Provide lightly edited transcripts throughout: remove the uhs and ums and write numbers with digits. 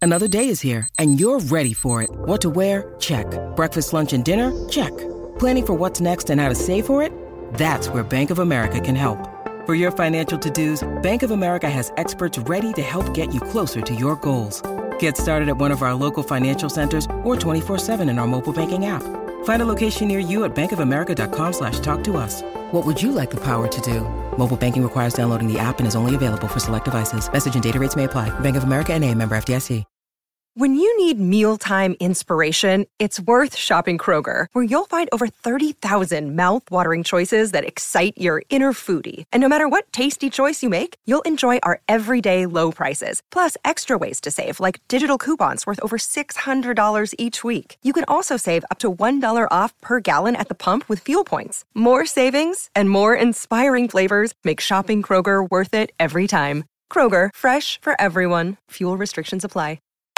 Another day is here, and you're ready for it. What to wear? Check. Breakfast, lunch, and dinner? Check. Planning for what's next and how to save for it? That's where Bank of America can help. For your financial to-dos, Bank of America has experts ready to help get you closer to your goals. Get started at one of our local financial centers or 24/7 in our mobile banking app. Find a location near you at bankofamerica.com/talktous. What would you like the power to do? Mobile banking requires downloading the app and is only available for select devices. Message and data rates may apply. Bank of America N.A., member FDIC. When you need mealtime inspiration, it's worth shopping Kroger, where you'll find over 30,000 mouth-watering choices that excite your inner foodie. And no matter what tasty choice you make, you'll enjoy our everyday low prices, plus extra ways to save, like digital coupons worth over $600 each week. You can also save up to $1 off per gallon at the pump with fuel points. More savings and more inspiring flavors make shopping Kroger worth it every time. Kroger, fresh for everyone. Fuel restrictions apply.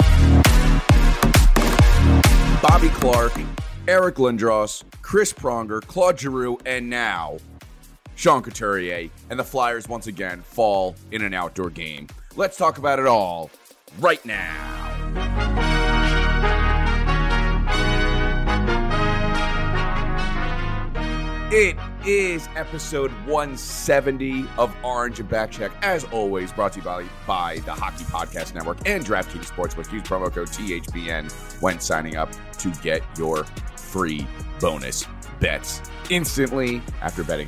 Bobby Clark, Eric Lindros, Chris Pronger, Claude Giroux, and now Sean Couturier, and the Flyers once again fall in an outdoor game. Let's talk about it all right now. It is episode 170 of Orange and Backcheck, as always, brought to you by the Hockey Podcast Network and DraftKings Sportsbook. Use promo code THPN when signing up to get your free bonus bets instantly after betting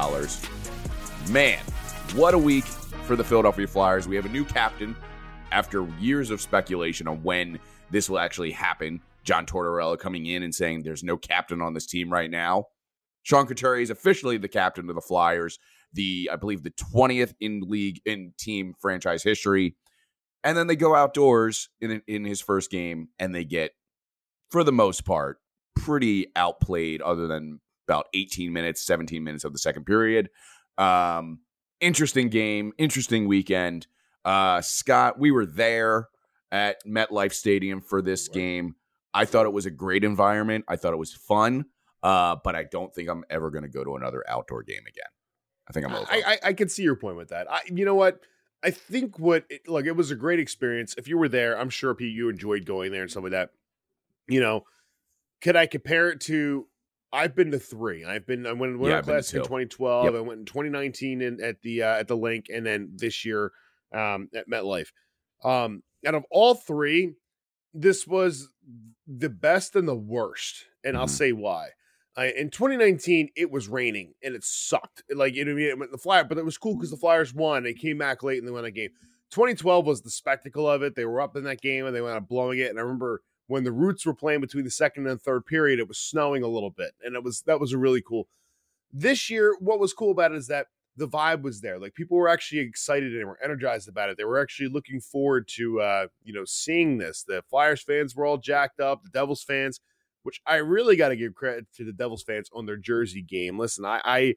$5. Man, what a week for the Philadelphia Flyers. We have a new captain after years of speculation on when this will actually happen. John Tortorella coming in and saying there's no captain on this team right now. Sean Couturier is officially the captain of the Flyers, I believe the 20th in league in team franchise history. And then they go outdoors in his first game, and they get, for the most part, pretty outplayed other than about 18 minutes, 17 minutes of the second period. Interesting game, interesting weekend. Scott, we were there at MetLife Stadium for this game. I thought it was a great environment. I thought it was fun. But I don't think I'm ever going to go to another outdoor game again. I think I'm over. I can see your point with that. You know what? I think it was a great experience. If you were there, I'm sure, Pete, you enjoyed going there and stuff like that. You know, could I compare it to? I've been to three. I went to Classic in 2012. Yep. I went in 2019 at the Link, and then this year at MetLife. Out of all three, this was the best and the worst, and I'll say why. In 2019, it was raining and it sucked. Like, you know what I mean? It went the Flyers, but it was cool because the Flyers won. They came back late and they won that game. 2012 was the spectacle of it. They were up in that game and they went up blowing it. And I remember when the Roots were playing between the second and third period, it was snowing a little bit, and that was a really cool. This year, what was cool about it is that the vibe was there. Like, people were actually excited and were energized about it. They were actually looking forward to seeing this. The Flyers fans were all jacked up. The Devils fans, which I really got to give credit to the Devils fans on their jersey game. Listen, I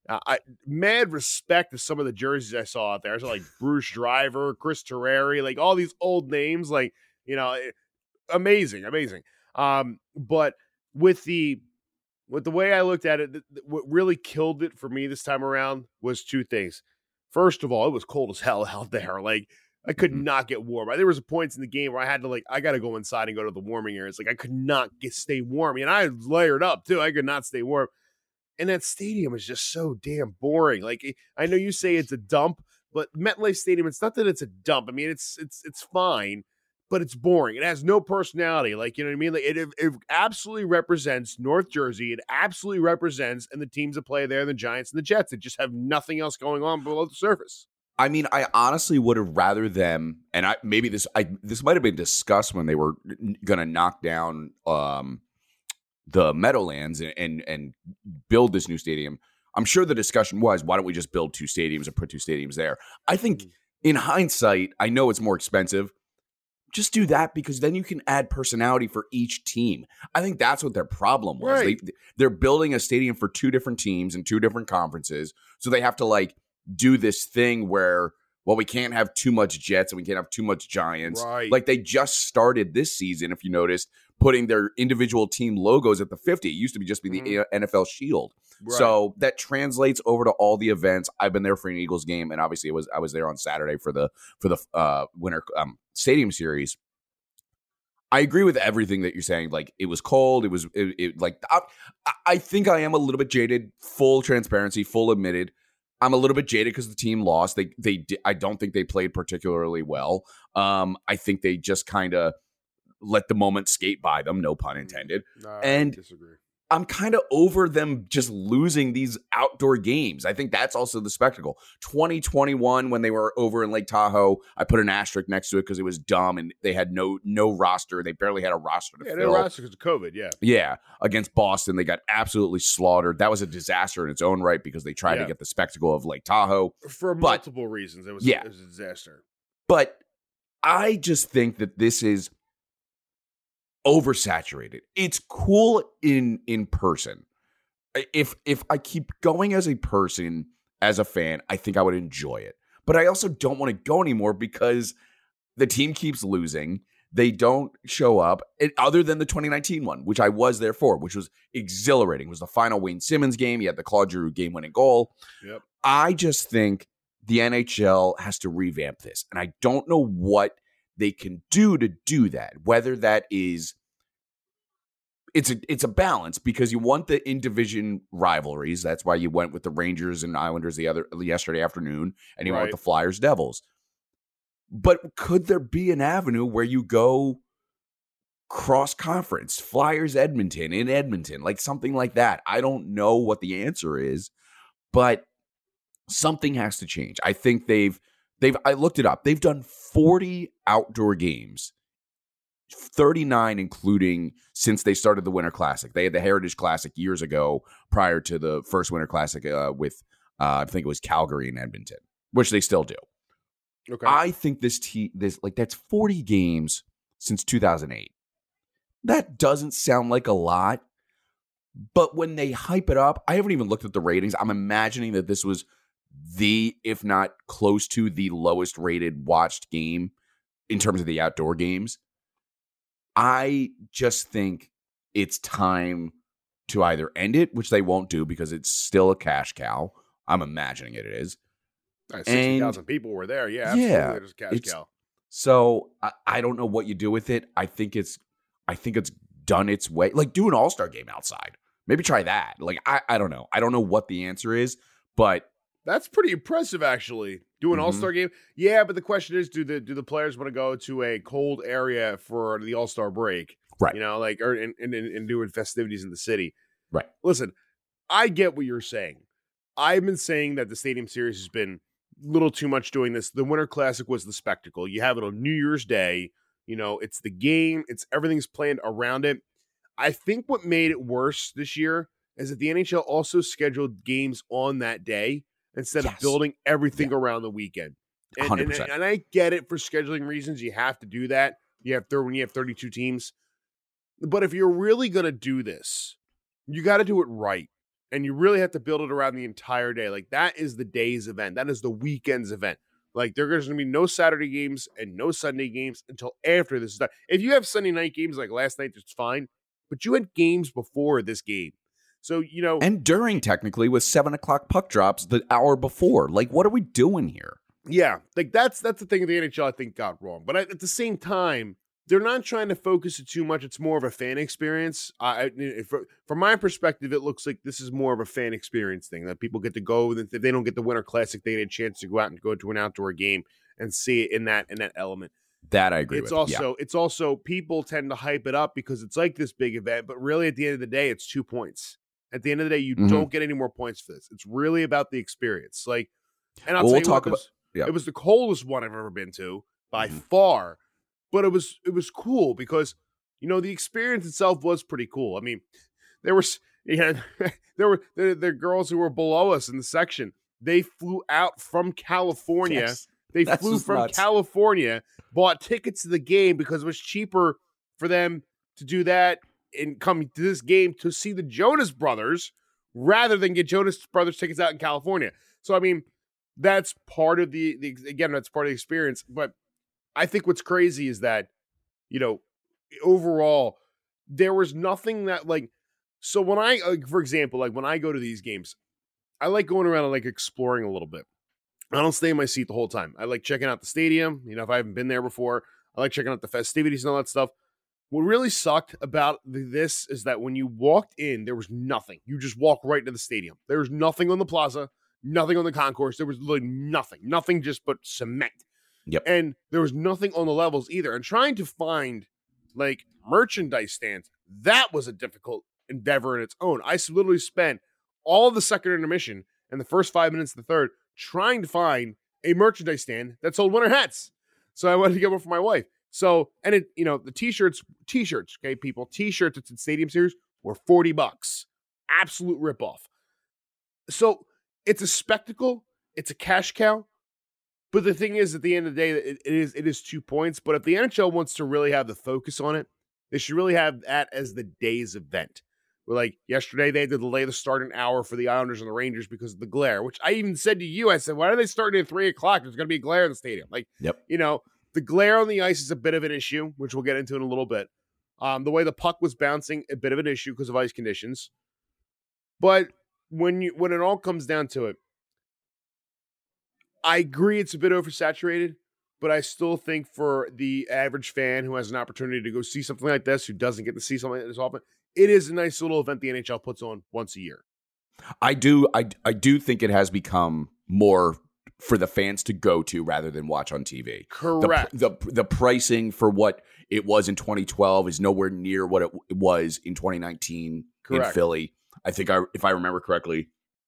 mad respect to some of the jerseys I saw out there. I saw like Bruce Driver, Chris Terreri, like all these old names, like, you know, amazing. But with the way I looked at it, what really killed it for me this time around was two things. First of all, it was cold as hell out there. Like, I could not get warm. There was points in the game where I had to, I got to go inside and go to the warming areas. Like, I could not stay warm. And I layered up, too. I could not stay warm. And that stadium is just so damn boring. Like, I know you say it's a dump, but MetLife Stadium, it's not that it's a dump. I mean, it's fine, but it's boring. It has no personality. Like, you know what I mean? Like, it absolutely represents North Jersey. It absolutely represents, and the teams that play there, the Giants and the Jets, that just have nothing else going on below the surface. I mean, I honestly would have rather them, and this might have been discussed when they were going to knock down the Meadowlands and build this new stadium. I'm sure the discussion was, why don't we just build two stadiums or put two stadiums there? I think in hindsight, I know it's more expensive. Just do that, because then you can add personality for each team. I think that's what their problem was. Right. They're building a stadium for two different teams in two different conferences, so they have to do this thing where, well, we can't have too much Jets and we can't have too much Giants. Right. Like, they just started this season, if you noticed, putting their individual team logos at the 50. It used to just be the NFL Shield. Right. So that translates over to all the events. I've been there for an Eagles game, and obviously I was there on Saturday for the Winter Stadium Series. I agree with everything that you're saying. Like, it was cold. I think I am a little bit jaded. Full transparency, full admitted. I'm a little bit jaded because the team lost. I don't think they played particularly well. I think they just kind of let the moment skate by them. No pun intended. I disagree. I'm kind of over them just losing these outdoor games. I think that's also the spectacle. 2021, when they were over in Lake Tahoe, I put an asterisk next to it because it was dumb and they had no roster. They barely had a roster to fill. No roster because of COVID, yeah. Yeah, against Boston, they got absolutely slaughtered. That was a disaster in its own right because they tried to get the spectacle of Lake Tahoe. For multiple reasons, it was a disaster. But I just think that this is oversaturated. It's cool in person. If I keep going as a person, as a fan, I think I would enjoy it. But I also don't want to go anymore because the team keeps losing. They don't show up, other than the 2019 one, which I was there for, which was exhilarating. It was the final Wayne Simmons game. He had the Claude Giroux game-winning goal. Yep. I just think the NHL has to revamp this, and I don't know what they can do to do that, whether that is it's a balance because you want the in-division rivalries. That's why you went with the Rangers and Islanders yesterday afternoon, and you went with the Flyers Devils. But could there be an avenue where you go cross-conference, Flyers Edmonton in Edmonton, like something like that? I don't know what the answer is, but something has to change. I think I looked it up. They've done 40 outdoor games, 39 including since they started the Winter Classic. They had the Heritage Classic years ago prior to the first Winter Classic with I think it was Calgary and Edmonton, which they still do. Okay. I think that's 40 games since 2008. That doesn't sound like a lot, but when they hype it up, I haven't even looked at the ratings. I'm imagining that this was if not close to the lowest rated watched game in terms of the outdoor games. I just think it's time to either end it, which they won't do because it's still a cash cow. I'm imagining it is. 60,000 people were there. Yeah, absolutely. Yeah, There's a cash cow. So I don't know what you do with it. I think it's done its way. Like, do an all-star game outside. Maybe try that. Like, I don't know. I don't know what the answer is, but that's pretty impressive, actually. Do an all-star game? Yeah, but the question is, do the players want to go to a cold area for the all-star break? Right. You know, like, or and doing festivities in the city. Right. Listen, I get what you're saying. I've been saying that the Stadium Series has been a little too much doing this. The Winter Classic was the spectacle. You have it on New Year's Day. You know, it's the game. Everything's planned around it. I think what made it worse this year is that the NHL also scheduled games on that day instead of building everything around the weekend. And, 100%. And I get it for scheduling reasons. You have to do that. When you have 32 teams. But if you're really going to do this, you got to do it right. And you really have to build it around the entire day. Like, that is the day's event. That is the weekend's event. Like, there's going to be no Saturday games and no Sunday games until after this is done. If you have Sunday night games like last night, that's fine. But you had games before this game. So, you know. And during, technically, with 7 o'clock puck drops the hour before. Like, what are we doing here? Yeah. Like, that's the thing the NHL, I think, got wrong. But at the same time, they're not trying to focus it too much. It's more of a fan experience. From my perspective, it looks like this is more of a fan experience thing that people get to go. If they don't get the Winter Classic, they get a chance to go out and go to an outdoor game and see it in that element. That I agree with. It's also people tend to hype it up because it's like this big event, but really at the end of the day, it's 2 points. At the end of the day, you don't get any more points for this. It's really about the experience. Like, and I'll tell you what, it was the coldest one I've ever been to by far. But it was cool because, you know, the experience itself was pretty cool. I mean, there were the girls who were below us in the section. They flew out from California. Yes, they flew from nuts. California, bought tickets to the game because it was cheaper for them to do that and come to this game to see the Jonas Brothers rather than get Jonas Brothers tickets out in California. So, I mean, that's part of that's part of the experience. But I think what's crazy is that, you know, overall, there was nothing that, like, so when for example, like when I go to these games, I like going around and like exploring a little bit. I don't stay in my seat the whole time. I like checking out the stadium. You know, if I haven't been there before, I like checking out the festivities and all that stuff. What really sucked about this is that when you walked in, there was nothing. You just walk right into the stadium. There was nothing on the plaza, nothing on the concourse. There was literally nothing just but cement. Yep. And there was nothing on the levels either. And trying to find like merchandise stands, that was a difficult endeavor in its own. I literally spent all of the second intermission and the first 5 minutes of the third trying to find a merchandise stand that sold winter hats. So I wanted to get one for my wife. So, and it, the t-shirts, okay, people, t-shirts that's in Stadium Series were $40. Absolute ripoff. So it's a spectacle. It's a cash cow. But the thing is, at the end of the day, it is 2 points. But if the NHL wants to really have the focus on it, they should really have that as the day's event. Where, like, yesterday they had to delay the start an hour for the Islanders and the Rangers because of the glare, which I even said to you, I said, why are they starting at 3 o'clock? There's going to be glare in the stadium. Like, yep. The glare on the ice is a bit of an issue, which we'll get into in a little bit. The way the puck was bouncing, a bit of an issue because of ice conditions. But when it all comes down to it, I agree it's a bit oversaturated, but I still think for the average fan who has an opportunity to go see something like this, who doesn't get to see something like this often, it is a nice little event the NHL puts on once a year. I do think it has become more for the fans to go to rather than watch on TV. Correct. The pricing for what it was in 2012 is nowhere near what it was in 2019 in Philly. I think if I remember correctly,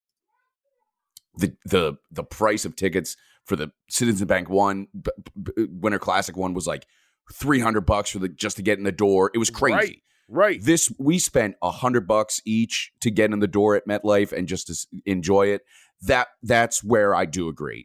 the price of tickets for the Citizens Bank Winter Classic one was like $300 for just to get in the door. It was crazy. Right. We spent $100 each to get in the door at MetLife and just to enjoy it. That's where I do agree.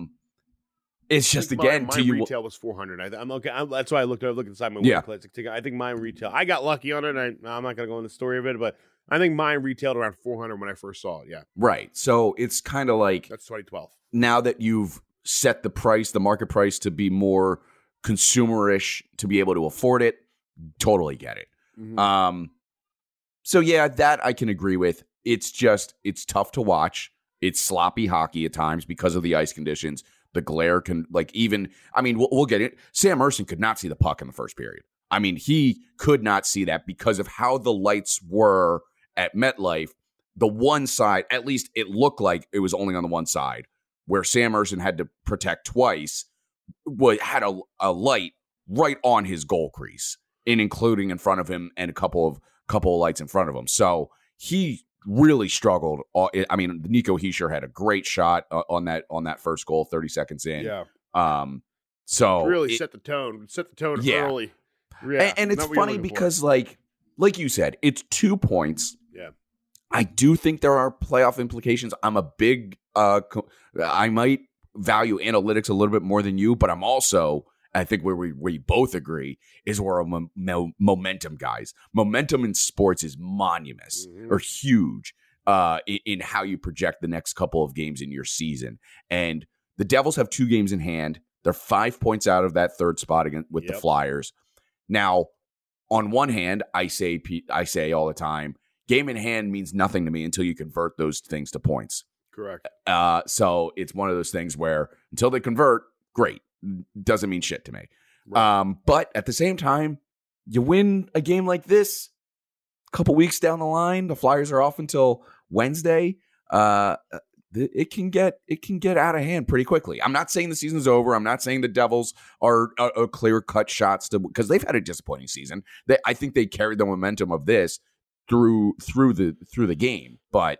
It's just again, my retail was $400. I'm okay. That's why I looked inside my Winter Classic ticket. I think mine retail. I got lucky on it. I'm not going to go into the story of it, but I think mine retailed around $400 when I first saw it. Yeah. Right. So it's kind of like that's 2012. Now that you've set the market price to be more consumerish to be able to afford it, totally get it. Mm-hmm. So yeah, that I can agree with. It's tough to watch. It's sloppy hockey at times because of the ice conditions. The glare can we'll get it. Sam Ersson could not see the puck in the first period. I mean, he could not see that because of how the lights were at MetLife. The one side, at least it looked like it was only on the one side where Sam Ersson had to protect twice, had a light right on his goal crease, including in front of him and a couple of lights in front of him. So he really struggled. I mean, Nico Hischier had a great shot on that first goal 30 seconds in. Yeah. So really set the tone early. Yeah. And it's funny because like you said, it's 2 points. Yeah. I do think there are playoff implications. I'm a big I might value analytics a little bit more than you, but I'm also, I think where we both agree is we're momentum guys. Momentum in sports is monumentous or huge in how you project the next couple of games in your season. And the Devils have 2 games in hand. They're 5 points out of that third spot with the Flyers. Now, on one hand, I say all the time, game in hand means nothing to me until you convert those things to points. Correct. So it's one of those things where until they convert, great. Doesn't mean shit to me. Right. But at the same time, you win a game like this a couple weeks down the line, the Flyers are off until Wednesday. It can get out of hand pretty quickly. I'm not saying the season's over. I'm not saying the Devils are a clear-cut shots because they've had a disappointing season. I think they carried the momentum of this through the game, but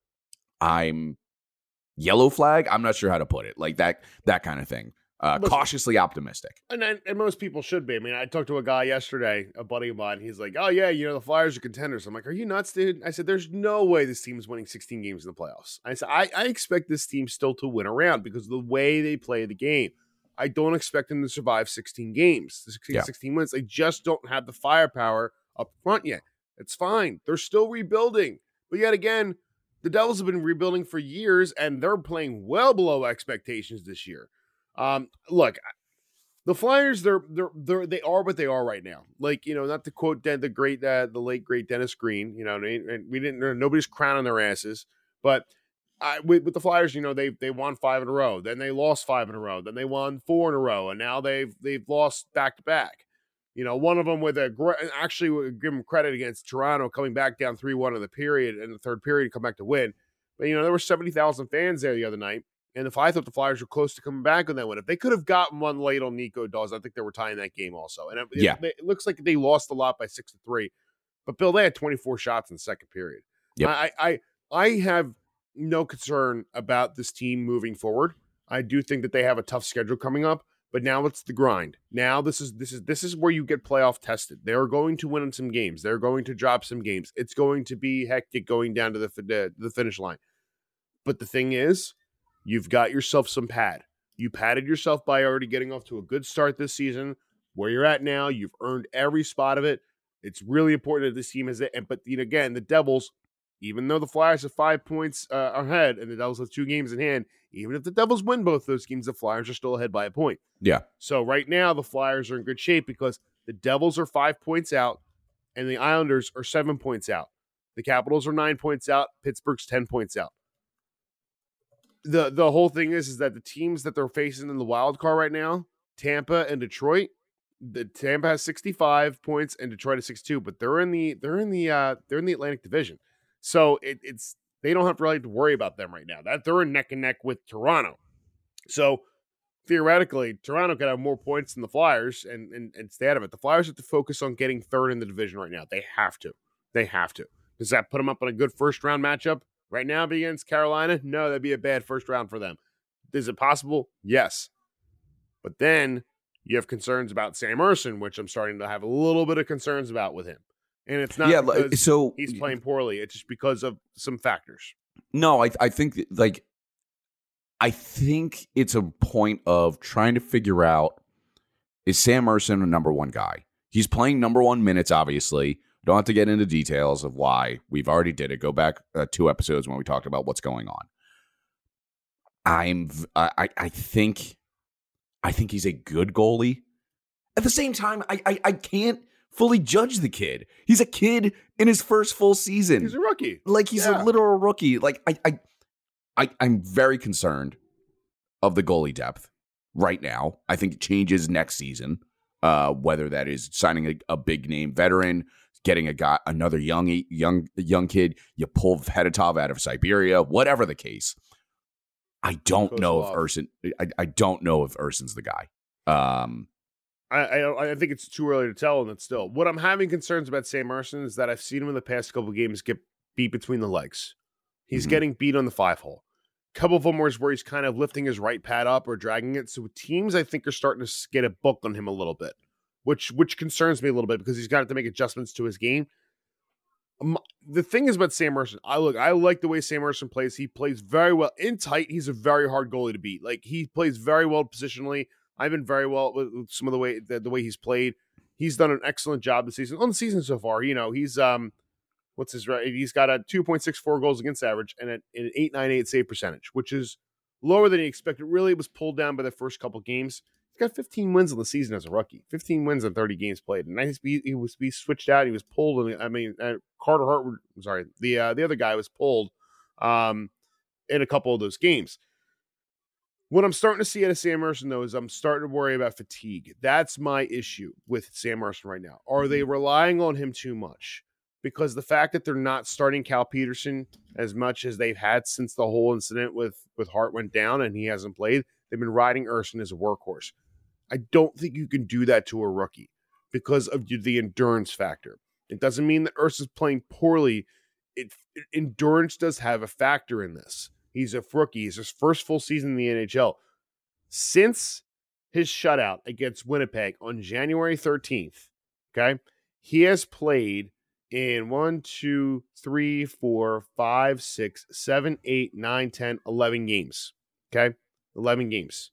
I'm yellow flag. I'm not sure how to put it, like that kind of thing. Cautiously optimistic. And most people should be. I mean, I talked to a guy yesterday, a buddy of mine. He's like, oh, yeah, the Flyers are contenders. I'm like, are you nuts, dude? I said, there's no way this team is winning 16 games in the playoffs. I said, I expect this team still to win around because of the way they play the game. I don't expect them to survive 16 games, 16 wins. They just don't have the firepower up front yet. It's fine. They're still rebuilding. But yet again, the Devils have been rebuilding for years, and they're playing well below expectations this year. Look, the Flyers, they are what they are right now. Like, not to quote the late great Dennis Green, nobody's crowning their asses, but with the Flyers, they won 5 in a row, then they lost 5 in a row, then they won 4 in a row, and now they've lost back to back. One of them actually would give him credit against Toronto coming back down 3-1 in the third period, come back to win. But, there were 70,000 fans there the other night. And I thought the Flyers were close to coming back on that one. If they could have gotten one late on Nico Daws, I think they were tying that game also. And it looks like they lost a lot by 6-3. But, Bill, they had 24 shots in the second period. Yep. I have no concern about this team moving forward. I do think that they have a tough schedule coming up. But now it's the grind. Now this is where you get playoff tested. They're going to win some games. They're going to drop some games. It's going to be hectic going down to the finish line. But the thing is, you've got yourself some pad. You padded yourself by already getting off to a good start this season. Where you're at now, you've earned every spot of it. It's really important that this team has it. But again, the Devils, even though the Flyers have 5 points ahead and the Devils have 2 games in hand, even if the Devils win both those games, the Flyers are still ahead by a point. Yeah. So right now, the Flyers are in good shape because the Devils are 5 points out and the Islanders are 7 points out. The Capitals are 9 points out. Pittsburgh's 10 points out. The whole thing is that the teams that they're facing in the wild card right now, Tampa and Detroit, Tampa has 65 points and Detroit has 62, but they're in the Atlantic Division. So it's they don't have really to worry about them right now. That they're in neck and neck with Toronto. So theoretically, Toronto could have more points than the Flyers and stay out of it. The Flyers have to focus on getting third in the division right now. They have to. Does that put them up on a good first round matchup right now against Carolina? No, that'd be a bad first round for them. Is it possible? Yes. But then you have concerns about Sam Ersson, which I'm starting to have a little bit of concerns about with him. And it's not because he's playing poorly. It's just because of some factors. No, I think it's a point of trying to figure out, is Sam Ersson a number one guy? He's playing number 1 minutes, obviously. Don't have to get into details of why. We've already did it. Go back 2 episodes when we talked about what's going on. I think he's a good goalie. At the same time, I can't fully judge the kid. He's a kid in his first full season. He's a rookie. Like, he's a literal rookie. Like, I'm very concerned of the goalie depth right now. I think it changes next season, whether that is signing a big name veteran, getting another young kid, you pull Fedotov out of Siberia, whatever the case. I don't know if Ersson. I don't know if Ersson's the guy. I think it's too early to tell, and it's still. What I'm having concerns about Sam Ersson is that I've seen him in the past couple of games get beat between the legs. He's getting beat on the 5-hole. A couple of them where he's kind of lifting his right pad up or dragging it. So teams, I think, are starting to get a book on him a little bit, which concerns me a little bit because he's got to make adjustments to his game. The thing is about Sam Ersson, I like the way Sam Ersson plays. He plays very well in tight. He's a very hard goalie to beat. Like, he plays very well positionally. I've been very well with some of the way he's played. He's done an excellent job this season. On the season so far, he's he's got a 2.64 goals against average and an 8.98 save percentage, which is lower than he expected. Really, it was pulled down by the first couple games. He's got 15 wins on the season as a rookie. 15 wins in 30 games played. And he switched out. He was pulled. Carter Hart. Sorry, the other guy was pulled in a couple of those games. What I'm starting to see out of Sam Ersson, though, is I'm starting to worry about fatigue. That's my issue with Sam Ersson right now. Are they relying on him too much? Because the fact that they're not starting Cal Peterson as much as they've had since the whole incident with Hart went down and he hasn't played, they've been riding Ersson as a workhorse. I don't think you can do that to a rookie because of the endurance factor. It doesn't mean that Ersson's playing poorly. Endurance does have a factor in this. He's a rookie. He's his first full season in the NHL. Since his shutout against Winnipeg on January 13th, okay, he has played in 1, 2, 3, 4, 5, 6, 7, 8, 9, 10, 11 games. Okay? 11 games.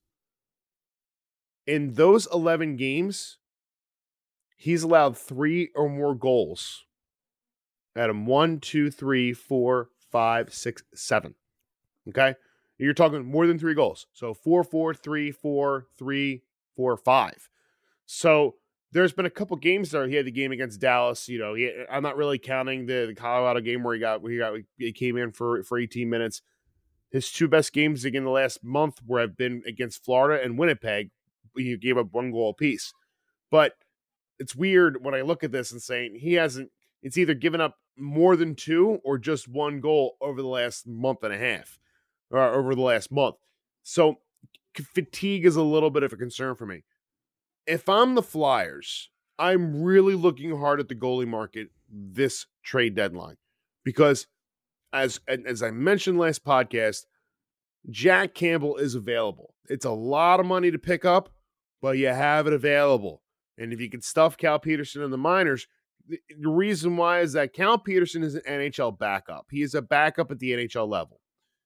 In those 11 games, he's allowed 3 or more goals. Adam, 1, 2, 3, 4, 5, 6, 7. Okay? You're talking more than 3 goals. So 4, 4, 3, 4, 3, 4, 5. So there's been a couple games there. He had the game against Dallas. I'm not really counting the Colorado game where he came in for 18 minutes. His 2 best games again the last month have been against Florida and Winnipeg. He gave up 1 goal apiece. But it's weird when I look at this and saying it's either given up more than 2 or just 1 goal over the last month and a half, or over the last month. So fatigue is a little bit of a concern for me. If I'm the Flyers, I'm really looking hard at the goalie market this trade deadline, because as I mentioned last podcast, Jack Campbell is available. It's a lot of money to pick up, but you have it available. And if you can stuff Cal Peterson in the minors, the reason why is that Cal Peterson is an NHL backup. He is a backup at the NHL level.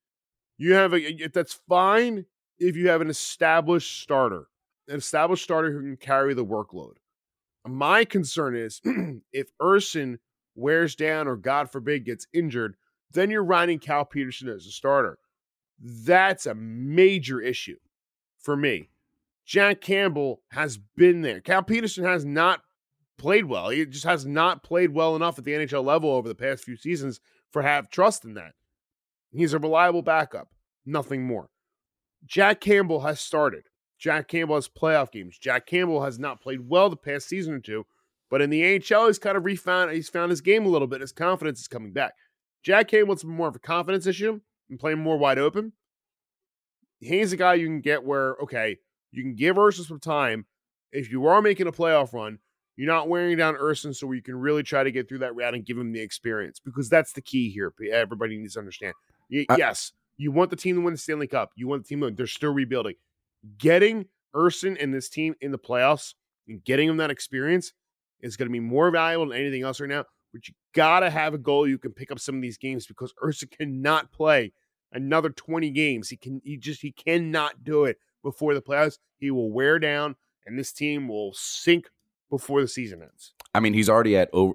That's fine if you have an established starter who can carry the workload. My concern is if Urson wears down or, God forbid, gets injured, then you're riding Cal Peterson as a starter. That's a major issue for me. Jack Campbell has been there. Cal Peterson has not played well. He just has not played well enough at the NHL level over the past few seasons for have trust in that. He's a reliable backup, nothing more. Jack Campbell has started. Jack Campbell has playoff games. Jack Campbell has not played well the past season or two, but in the AHL, he's found his game a little bit. His confidence is coming back. Jack Campbell's more of a confidence issue and playing more wide open. He's a guy you can get where, okay, you can give Urson some time. If you are making a playoff run, you're not wearing down Urson, so you can really try to get through that route and give him the experience, because that's the key here. Everybody needs to understand. Yes, you want the team to win the Stanley Cup. You want the team to win. They're still rebuilding. Getting Urson and this team in the playoffs and getting him that experience is going to be more valuable than anything else right now. But you got to have a goal you can pick up some of these games, because Urson cannot play another 20 games. He cannot do it before the playoffs. He will wear down, and this team will sink before the season ends. I mean, he's already over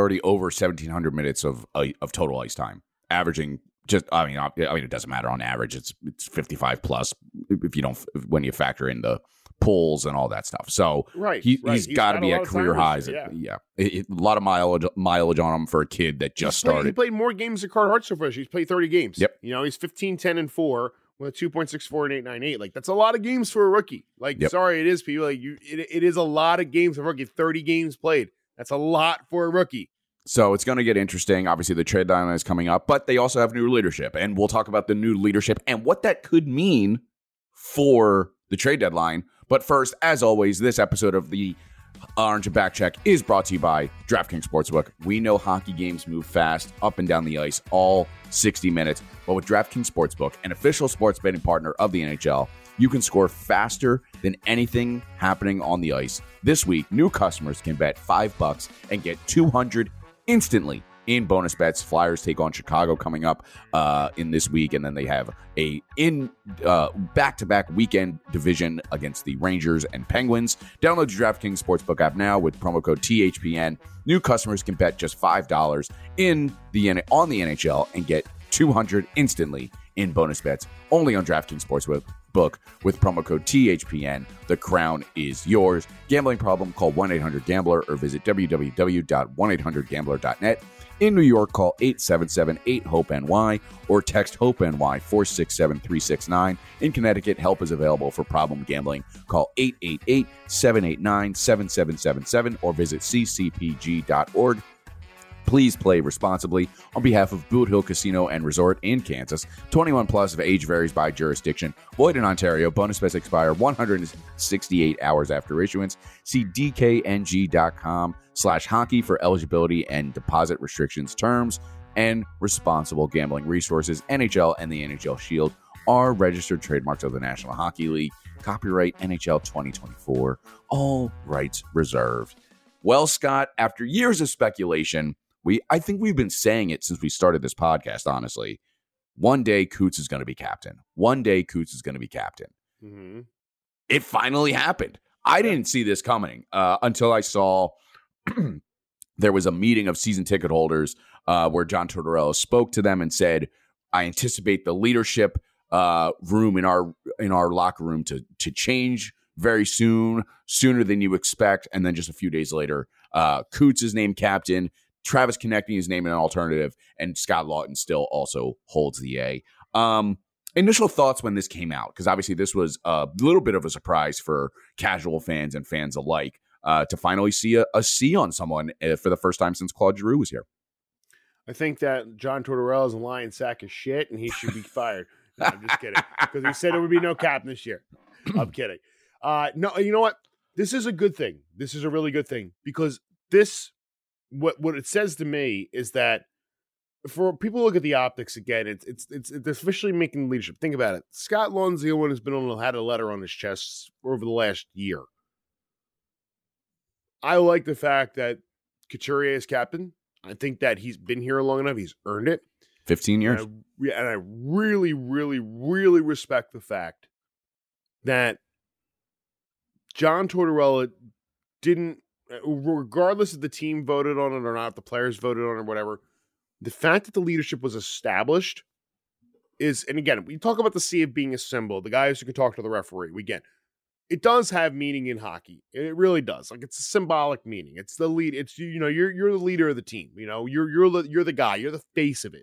1,700 minutes of total ice time, averaging it doesn't matter on average. It's 55 plus when you factor in the pulls and all that stuff. So he's got to be at career highs. A lot of mileage on him for a kid that just started. He played more games than Carter Hart so far. He's played 30 games. Yep. He's 15, 10, and 4 with a 2.64 and 8.98. Like, that's a lot of games for a rookie. Sorry, it is, people. It is a lot of games for a rookie. 30 games played. That's a lot for a rookie. So it's going to get interesting. Obviously, the trade deadline is coming up, but they also have new leadership, and we'll talk about the new leadership and what that could mean for the trade deadline. But first, as always, this episode of the Orange and Back Check is brought to you by DraftKings Sportsbook. We know hockey games move fast, up and down the ice, all 60 minutes. But with DraftKings Sportsbook, an official sports betting partner of the NHL, you can score faster than anything happening on the ice. This week, new customers can bet $5 and get $200 instantly in bonus bets. Flyers take on Chicago coming up in this week, and then they have a back-to-back weekend division against the Rangers and Penguins. Download the DraftKings Sportsbook app now with promo code THPN. New customers can bet just $5 on the NHL and get $200 instantly in bonus bets only on DraftKings Sportsbook with promo code THPN. The crown is yours. Gambling problem? Call 1-800-GAMBLER or visit www.1800gambler.net. In New York, call 877-8-HOPE-NY or text HOPE-NY 467-369. In Connecticut, help is available for problem gambling. Call 888-789-7777 or visit ccpg.org. Please play responsibly. On behalf of Boot Hill Casino and Resort in Kansas, 21 plus of age varies by jurisdiction. Void in Ontario. Bonus bets expire 168 hours after issuance. See dkng.com/hockey for eligibility and deposit restrictions, terms, and responsible gambling resources. NHL and the NHL Shield are registered trademarks of the National Hockey League. Copyright NHL 2024. All rights reserved. Well, Scott, after years of speculation, I think we've been saying it since we started this podcast, honestly. One day, Coots is going to be captain. One day, Coots is going to be captain. Mm-hmm. It finally happened. I didn't see this coming until I saw there was a meeting of season ticket holders where John Tortorella spoke to them and said, I anticipate the leadership room in our locker room to change very soon, sooner than you expect. And then just a few days later, Coots is named captain. Travis Konecny is named an alternative, and Scott Lawton still also holds the A. Initial thoughts when this came out, because obviously this was a little bit of a surprise for casual fans and fans alike. to finally see a C on someone for the first time since Claude Giroux was here. I think that John Tortorella is a lying sack of shit, and he should be fired. No, I'm just kidding. Because he said there would be no captain this year. I'm kidding. No, you know what? This is a good thing. This is a really good thing because what it says to me is that for people who look at the optics again, it's officially making leadership. Think about it. Scott Lund's the one who's had a letter on his chest over the last year. I like the fact that Couturier is captain. I think that he's been here long enough. He's earned it. 15 years. And I really, really, really respect the fact that John Tortorella didn't, regardless if the team voted on it or not, if the players voted on it or whatever, the fact that the leadership was established is, and again, we talk about the C of being a symbol, the guys who can talk to the referee. It does have meaning in hockey. It really does. Like, it's a symbolic meaning. It's the lead. It's, you're the leader of the team. You're the guy. You're the face of it.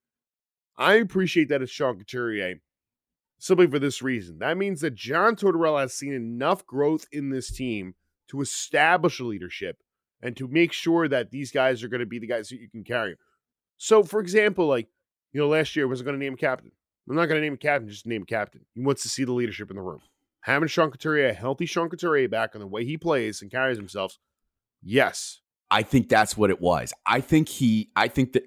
I appreciate that it's Sean Couturier simply for this reason. That means that John Tortorella has seen enough growth in this team to establish a leadership and to make sure that these guys are going to be the guys that you can carry. So, for example, last year, was I going to name a captain? I'm not going to name a captain, just name a captain. He wants to see the leadership in the room. Having Sean Couturier, a healthy Sean Couturier back on the way he plays and carries himself, yes. I think that's what it was. I think that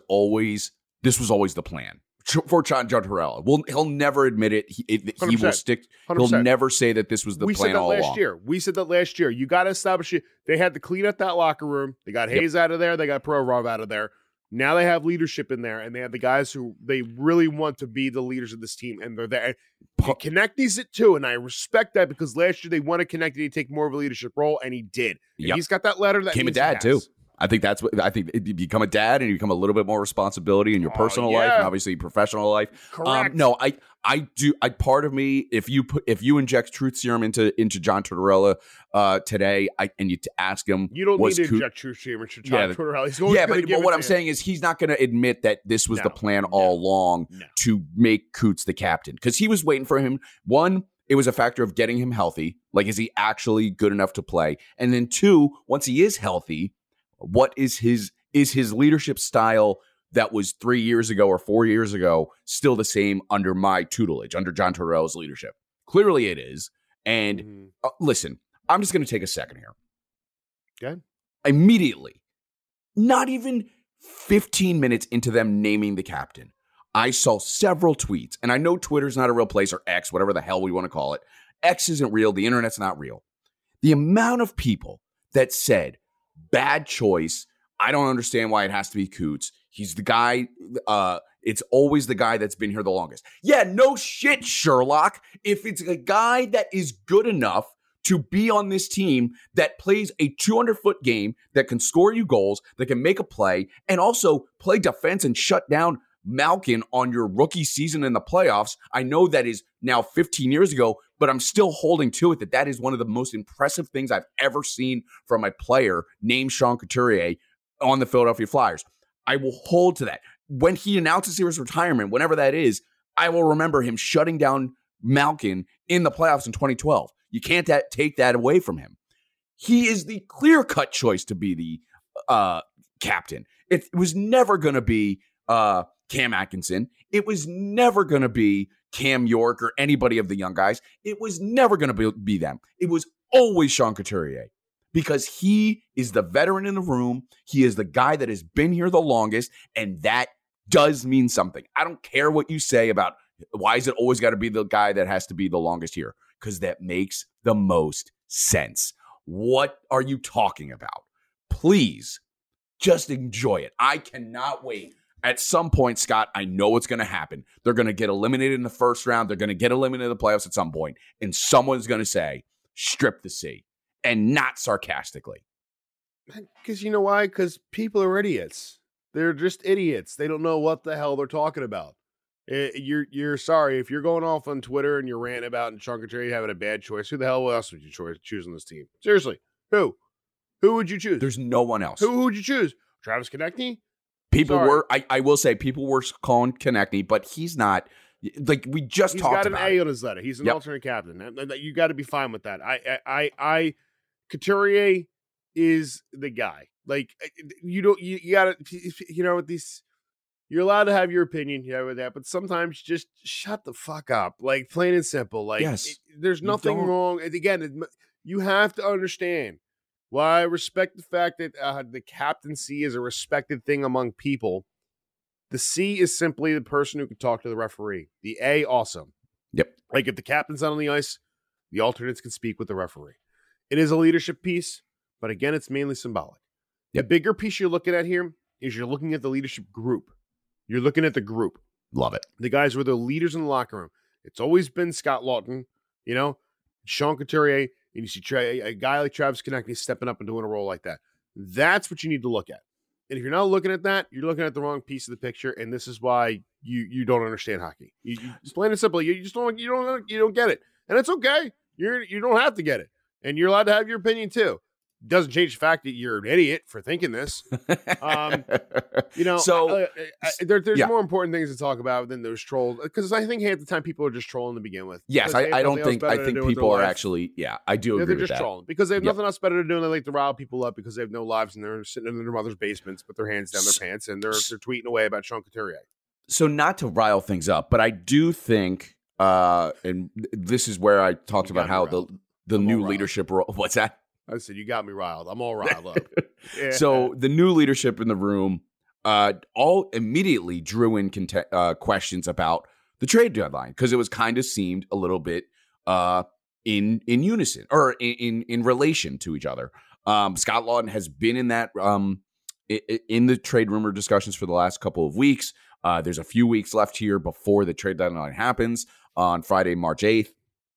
this was always the plan for John Tortorella. He'll never admit it. He will stick. 100%. He'll never say that this was the plan all along. We said that last year. You got to establish it. They had to clean up that locker room. They got Hayes out of there. They got Provorov out of there. Now they have leadership in there, and they have the guys who they really want to be the leaders of this team, and they're there. Konechny's it too, and I respect that because last year they wanted Konechny to take more of a leadership role, and he did. And he's got that letter that became a dad too. I think you become a dad and you become a little bit more responsibility in your personal life and obviously professional life. Correct. No, I do. Part of me, if you inject truth serum into John Tortorella today, and you ask him, you don't need to inject truth serum into John Tortorella. But what I'm saying is he's not going to admit that this was the plan all along to make Coots the captain because he was waiting for him. One, it was a factor of getting him healthy. Like, is he actually good enough to play? And then two, once he is healthy, what is his leadership style that was 3 years ago or 4 years ago still the same under my tutelage, under John Tortorella's leadership? Clearly it is. And listen, I'm just going to take a second here. Okay. Immediately, not even 15 minutes into them naming the captain, I saw several tweets, and I know Twitter's not a real place, or X, whatever the hell we want to call it. X isn't real. The internet's not real. The amount of people that said, bad choice. I don't understand why it has to be Coots. He's the guy. It's always the guy that's been here the longest. Yeah, no shit, Sherlock. If it's a guy that is good enough to be on this team that plays a 200-foot game, that can score you goals, that can make a play, and also play defense and shut down Malkin on your rookie season in the playoffs. I know that is now 15 years ago, but I'm still holding to it that is one of the most impressive things I've ever seen from a player named Sean Couturier on the Philadelphia Flyers. I will hold to that. When he announces his retirement, whenever that is, I will remember him shutting down Malkin in the playoffs in 2012. You can't take that away from him. He is the clear-cut choice to be the captain. It was never going to be Cam Atkinson. It was never going to be Cam York or anybody of the young guys. It was never going to be them. It was always Sean Couturier because he is the veteran in the room. He is the guy that has been here the longest, and that does mean something. I don't care what you say about why is it always got to be the guy that has to be the longest here, because that makes the most sense. What are you talking about? Please just enjoy it. I cannot wait. At some point, Scott, I know what's going to happen. They're going to get eliminated in the first round. They're going to get eliminated in the playoffs at some point. And someone's going to say, strip the C. And not sarcastically. Because you know why? Because people are idiots. They're just idiots. They don't know what the hell they're talking about. You're sorry. If you're going off on Twitter and you're ranting about Sean Couturier having a bad choice, who the hell else would you choose on this team? Seriously. Who? Who would you choose? There's no one else. Who would you choose? Travis Konechny? People were, I will say, people were calling Konechny, but he's not, like we just talked about. He's got an A on his letter. He's an alternate captain. You got to be fine with that. Couturier is the guy. Like, you gotta, you're allowed to have your opinion, with that, but sometimes just shut the fuck up. Like, plain and simple. Like, Yes, there's nothing wrong. And again, you have to understand why I respect the fact that the captaincy is a respected thing among people. The C is simply the person who can talk to the referee. The A, awesome. Yep. Like, if the captain's not on the ice, the alternates can speak with the referee. It is a leadership piece, but again, it's mainly symbolic. Yep. The bigger piece you're looking at here is you're looking at the leadership group. You're looking at the group. Love it. The guys who are the leaders in the locker room. It's always been Scott Laughton, Sean Couturier, and you see a guy like Travis Konecny stepping up and doing a role like that. That's what you need to look at. And if you're not looking at that, you're looking at the wrong piece of the picture, and this is why you don't understand hockey. You just plain and simple, you don't get it, and it's okay. You don't have to get it, and you're allowed to have your opinion too. Doesn't change the fact that you're an idiot for thinking this. So there's more important things to talk about than those trolls, because I think half the time people are just trolling to begin with. Yes, I think people are actually, I do agree with that. They're just trolling because they have nothing else better to do, and they like to rile people up because they have no lives and they're sitting in their mother's basements with their hands down their pants and they're tweeting away about Sean Couturier. So not to rile things up, but I do think, and this is where I talked about how the new leadership role. What's that? I said, you got me riled. I'm all riled up. Yeah. So the new leadership in the room all immediately drew in questions about the trade deadline, because it was kind of seemed a little bit in unison or in relation to each other. Scott Laughton has been in that in the trade rumor discussions for the last couple of weeks. There's a few weeks left here before the trade deadline happens on Friday, March 8th.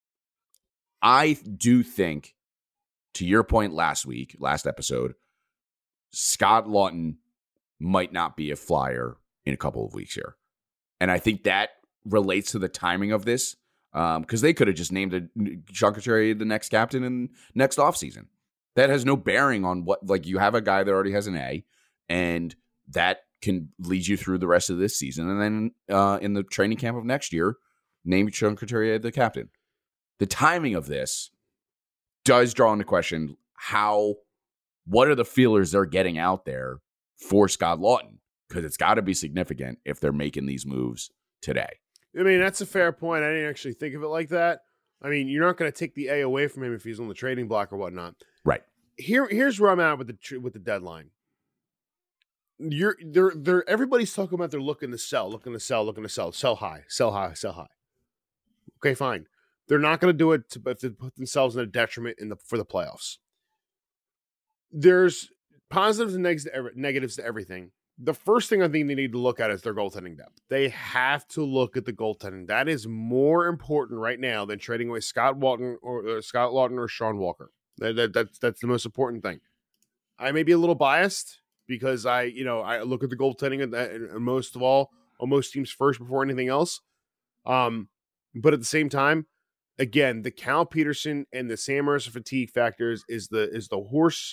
I do think, to your point last episode, Scott Laughton might not be a Flyer in a couple of weeks here. And I think that relates to the timing of this, because they could have just named Sean Couturier the next captain in next offseason. That has no bearing on you have a guy that already has an A, and that can lead you through the rest of this season. And then in the training camp of next year, name Sean Couturier the captain. The timing of this does draw into question what are the feelers they're getting out there for Scott Laughton? Because it's got to be significant if they're making these moves today. I mean, that's a fair point. I didn't actually think of it like that. I mean, you're not going to take the A away from him if he's on the trading block or whatnot. Right. Here's where I'm at with the deadline. Everybody's talking about they're looking to sell high. Okay, fine. They're not going to do it to put themselves in a detriment for the playoffs. There's positives and negatives to everything. The first thing I think they need to look at is their goaltending depth. They have to look at the goaltending. That is more important right now than trading away Scott Laughton or Sean Walker. That's the most important thing. I may be a little biased because I look at the goaltending and most of all, on most teams first before anything else. But at the same time, again, the Cal Peterson and the Sam Mercer fatigue factors is the horse.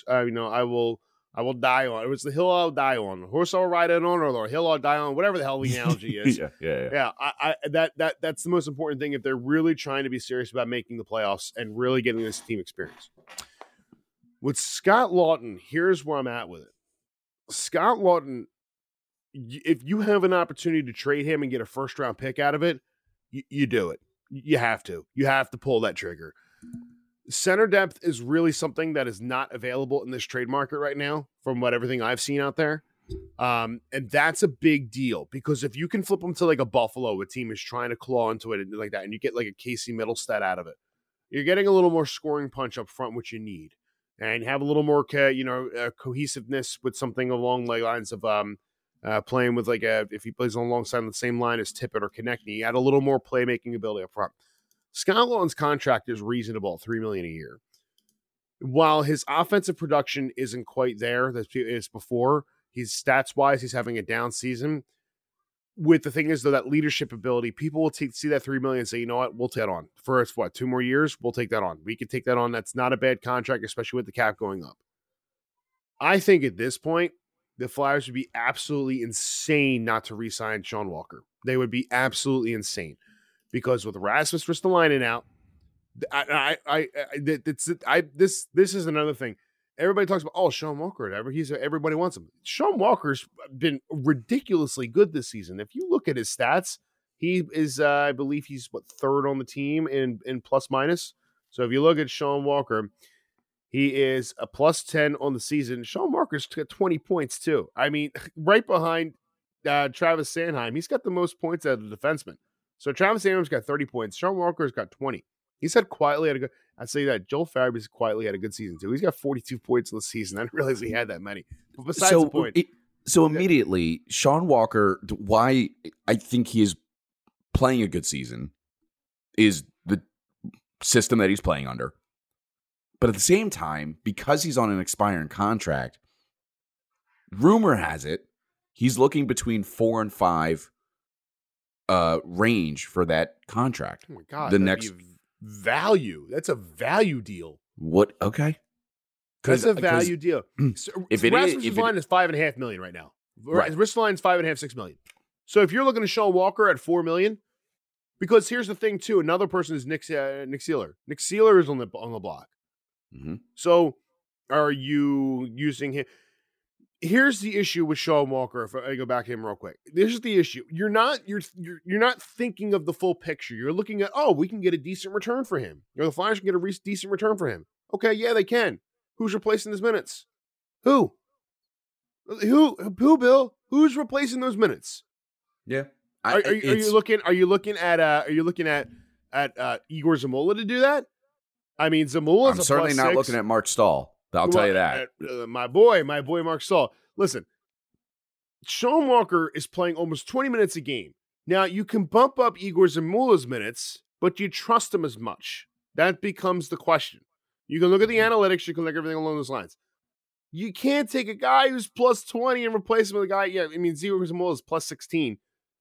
I will die on. It was the hill I'll die on. The horse I'll ride it on, or the hill I'll die on. Whatever the hell the analogy is. Yeah. That's the most important thing if they're really trying to be serious about making the playoffs and really getting this team experience. With Scott Laughton, here's where I'm at with it. Scott Laughton, if you have an opportunity to trade him and get a first-round pick out of it, you do it. You have to. You have to pull that trigger. Center depth is really something that is not available in this trade market right now from everything I've seen out there. And that's a big deal because if you can flip them to like a Buffalo, a team is trying to claw into it and like that, and you get like a Casey Middlestat out of it, you're getting a little more scoring punch up front, which you need, and have a little more, cohesiveness with something along the lines of playing with if he plays alongside the same line as Tippett or Konecny, he had a little more playmaking ability up front. Scott Laughton's contract is reasonable, $3 million a year. While his offensive production isn't quite there as before, he's stats-wise, he's having a down season. With the thing is, though, that leadership ability, people will see that $3 million and say, you know what, we'll take that on. For 2 more years, we'll take that on. We can take that on. That's not a bad contract, especially with the cap going up. I think at this point, the Flyers would be absolutely insane not to re-sign Sean Walker. They would be absolutely insane. Because with Rasmus Ristolainen out, This is another thing. Everybody talks about Sean Walker. Everybody wants him. Sean Walker's been ridiculously good this season. If you look at his stats, he is I believe he's third on the team in plus minus. So if you look at Sean Walker, he is a plus 10 on the season. Sean Walker's got 20 points too. I mean, right behind Travis Sanheim, he's got the most points out of the defenseman. So Travis Sanheim's got 30 points. Sean Walker's got 20. He's had quietly had a good. I'd say that Joel Farabee's quietly had a good season too. He's got 42 points in the season. I didn't realize he had that many. But besides the point, so immediately, Sean Walker. Why I think he is playing a good season is the system that he's playing under. But at the same time, because he's on an expiring contract, rumor has it he's looking between 4 and 5 range for that contract. Oh my God! The next value. That's a value deal. What? Okay. That's a value deal. So if it Rasmussen's line is $5.5 million right now. Right. Risk line's $5.5, $6 million. So if you're looking at Sean Walker at $4 million, because here's the thing too, another person is Nick Seeler. Nick Seeler is on the block. Mm-hmm. So are you using him? Here's the issue with Sean Walker. If I go back to him real quick, this is the issue. You're not thinking of the full picture. You're looking at, we can get a decent return for him. The Flyers can get a decent return for him. Okay, yeah, they can. Who's replacing his minutes? Who, Bill? Who's replacing those minutes? Yeah. Are you looking at Igor Zamula to do that? I mean, Zamula. I'm certainly not looking at Mark Stahl. I'll tell you that. My boy Mark Stahl. Listen, Sean Walker is playing almost 20 minutes a game. Now, you can bump up Igor Zamula's minutes, but do you trust him as much? That becomes the question. You can look at the analytics. You can look at everything along those lines. You can't take a guy who's plus 20 and replace him with a guy. Yeah, I mean, Igor Zamula is plus 16.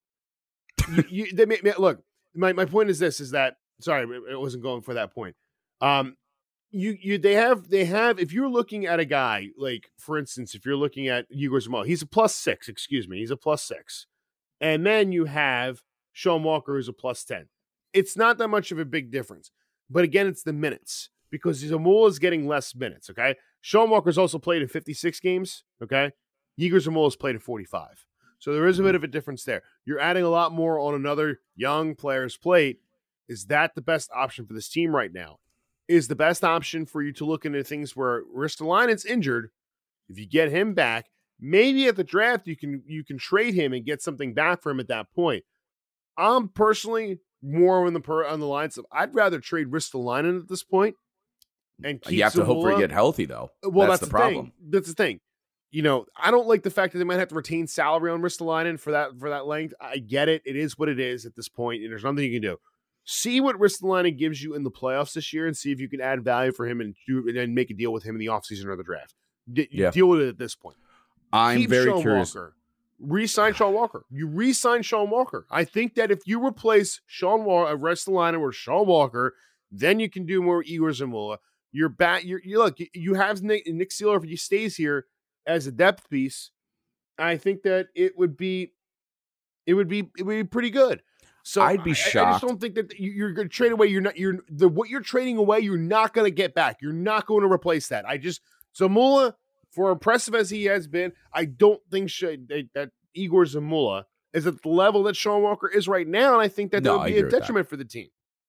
Look, my point is this: is that sorry, I wasn't going for that point. They have if you're looking at a guy like, for instance, if you're looking at Igor Zamula, he's a plus 6. He's a plus 6, and then you have Sean Walker who's a plus 10. It's not that much of a big difference, but again, it's the minutes because Zamula is getting less minutes. Okay, Sean Walker's also played in 56 games. Okay, Igor Zamula's played in 45. So there is a bit of a difference there. You're adding a lot more on another young player's plate. Is that the best option for this team right now? Is the best option for you to look into things where Ristolainen's injured? If you get him back, maybe at the draft you can trade him and get something back for him at that point. I'm personally more on the lines of I'd rather trade Ristolainen at this point and keep you have Zamula. To hope for you get healthy though. Well, that's the problem. That's the thing. I don't like the fact that they might have to retain salary on Ristolainen for that length. I get it. It is what it is at this point, and there's nothing you can do. See what Ristolainen gives you in the playoffs this year and see if you can add value for him and make a deal with him in the offseason or the draft. Deal with it at this point. I'm very curious. Re-sign Sean Walker. You re-sign Sean Walker. I think that if you replace Ristolainen with Sean Walker, then you can do more Igor Zamula. You're back. You have Nick Seeler if he stays here as a depth piece. I think that it would be pretty good. So I'd be shocked. I just don't think that you're going to trade away. What you're trading away, you're not going to get back. You're not going to replace that. Zamula, for impressive as he has been, I don't think that Igor Zamula is at the level that Sean Walker is right now, and I think that would be a detriment for the team.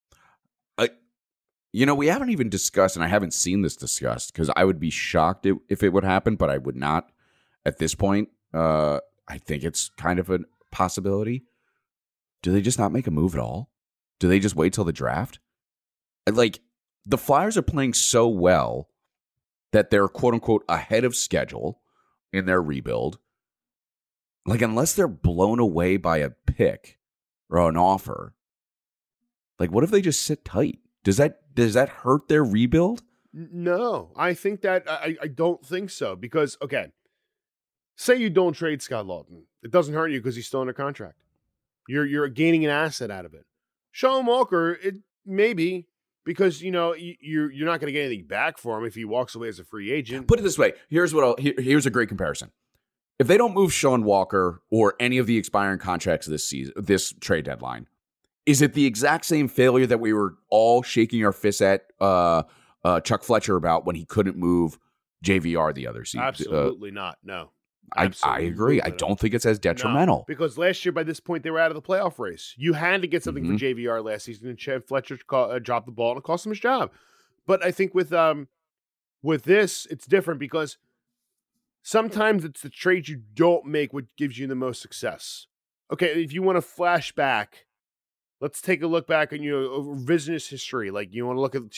We haven't even discussed, and I haven't seen this discussed, because I would be shocked if it would happen, but I would not at this point. I think it's kind of a possibility. Do they just not make a move at all? Do they just wait till the draft? Like, the Flyers are playing so well that they're quote-unquote ahead of schedule in their rebuild. Like, unless they're blown away by a pick or an offer, like, what if they just sit tight? Does that hurt their rebuild? No, I think that I don't think so because, okay, say you don't trade Scott Laughton. It doesn't hurt you because he's still under contract. You're gaining an asset out of it. Sean Walker, it maybe because you're not going to get anything back for him if he walks away as a free agent. Put it this way: here's a great comparison. If they don't move Sean Walker or any of the expiring contracts this season, this trade deadline, Is it the exact same failure that we were all shaking our fists at Chuck Fletcher about when he couldn't move JVR the other season? Absolutely not. No. I agree. I don't think it's as detrimental. No, because last year, by this point, they were out of the playoff race. You had to get something for JVR last season, and Chad Fletcher dropped the ball, and it cost him his job. But I think with this, it's different because sometimes it's the trades you don't make what gives you the most success. Okay, if you want to flash back, let's take a look back on revisionist history. Like you want to look at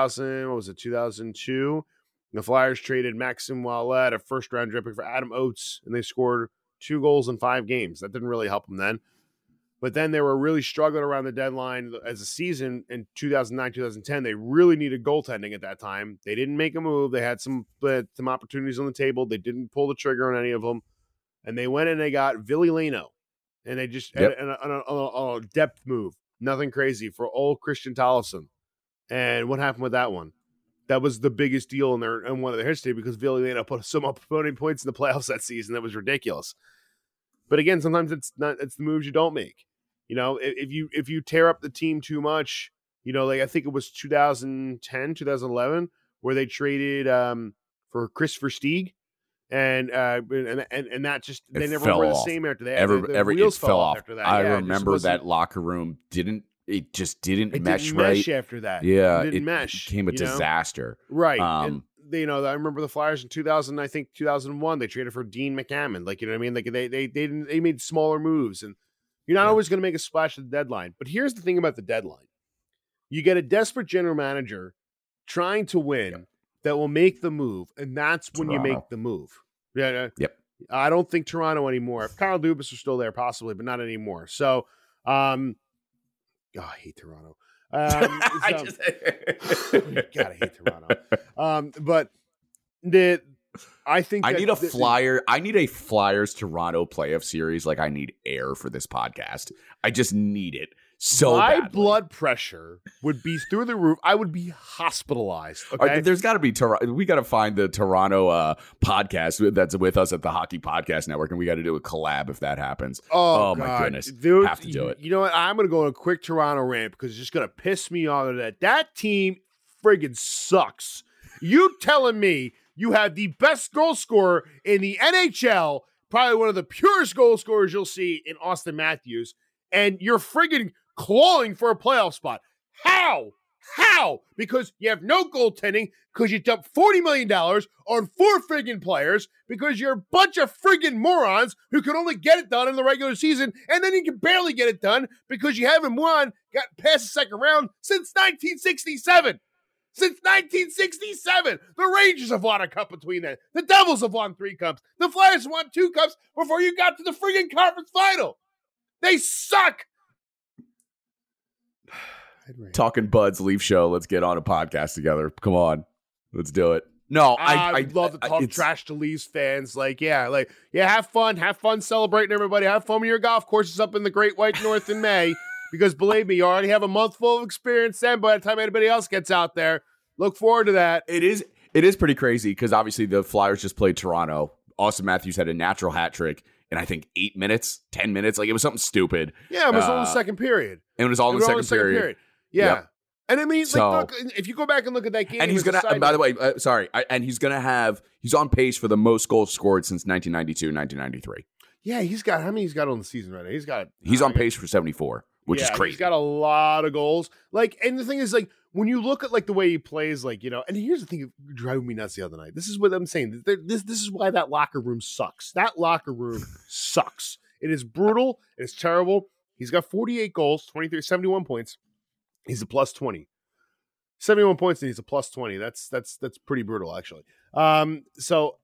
2002? The Flyers traded Maxime Ouellet, a first-round draft pick, for Adam Oates, and they scored 2 goals in 5 games. That didn't really help them then. But then they were really struggling around the deadline as a season in 2009, 2010. They really needed goaltending at that time. They didn't make a move. They had some opportunities on the table. They didn't pull the trigger on any of them. And they went and they got Ville Leino. And they just on a depth move. Nothing crazy for old Christian Tollefson. And what happened with that one? That was the biggest deal in one of their history because Ville Leino put so many points in the playoffs that season. That was ridiculous. But again, sometimes it's the moves you don't make. If you tear up the team too much, like I think it was 2010, 2011, where they traded for Chris Versteeg, and that just they never were the same after that. The wheels fell off after that. I remember that locker room didn't mesh right after that. Yeah, it didn't mesh. It became a disaster. Right. And I remember the Flyers in 2001, they traded for Dean McAmmond. Like, you know what I mean? Like they made smaller moves, and you're not always going to make a splash at the deadline. But here's the thing about the deadline. You get a desperate general manager trying to win that will make the move, and that's when you make the move. Yeah. Yep. I don't think Toronto anymore. If Kyle Dubas was still there, possibly, but not anymore. So, I hate Toronto. God, I hate Toronto. But I think I need a Flyers Toronto playoff series. Like I need air for this podcast. I just need it so my badly. Blood pressure would be through the roof. I would be hospitalized. Okay? There's got to be we got to find the Toronto podcast that's with us at the Hockey Podcast Network, and we got to do a collab if that happens. Oh my goodness, dude, have to do it. You know what? I'm going to go on a quick Toronto rant because it's just going to piss me off. That team friggin' sucks. You telling me you have the best goal scorer in the NHL, probably one of the purest goal scorers you'll see in Austin Matthews, and you're friggin' clawing for a playoff spot. How? Because you have no goaltending, because you dumped $40 million on 4 friggin' players, because you're a bunch of friggin' morons who can only get it done in the regular season, and then you can barely get it done because you haven't got past the second round since 1967. Since 1967, the Rangers have won a cup between then. The Devils have won 3 cups. The Flyers won 2 cups before you got to the friggin' conference final. They suck. Talking Buds Leaf Show. Let's get on a podcast together. Come on, let's do it. No, I love to talk trash to Leafs fans. Have fun celebrating everybody. Have fun with your golf courses up in the Great White North in May. Because believe me, you already have a month full of experience then by the time anybody else gets out there. Look forward to that. It is pretty crazy because obviously the Flyers just played Toronto. Austin Matthews had a natural hat trick in, I think, 8 minutes, 10 minutes. Like, it was something stupid. Yeah, it was all in the second period. And it was all in the second period. Yeah. Yep. And I mean, look, if you go back and look at that game. And he's going to, by the way, he's on pace for the most goals scored since 1992, 1993. Yeah, how many he's got on the season right now? He's on pace for 74. Which is crazy. He's got a lot of goals. And the thing is, when you look at the way he plays, and here's the thing that drove me nuts the other night. This is what I'm saying. This is why that locker room sucks. That locker room sucks. It is brutal. It's terrible. He's got 48 goals, 71 points. He's a plus 20. 71 points and he's a plus 20. That's pretty brutal, actually. So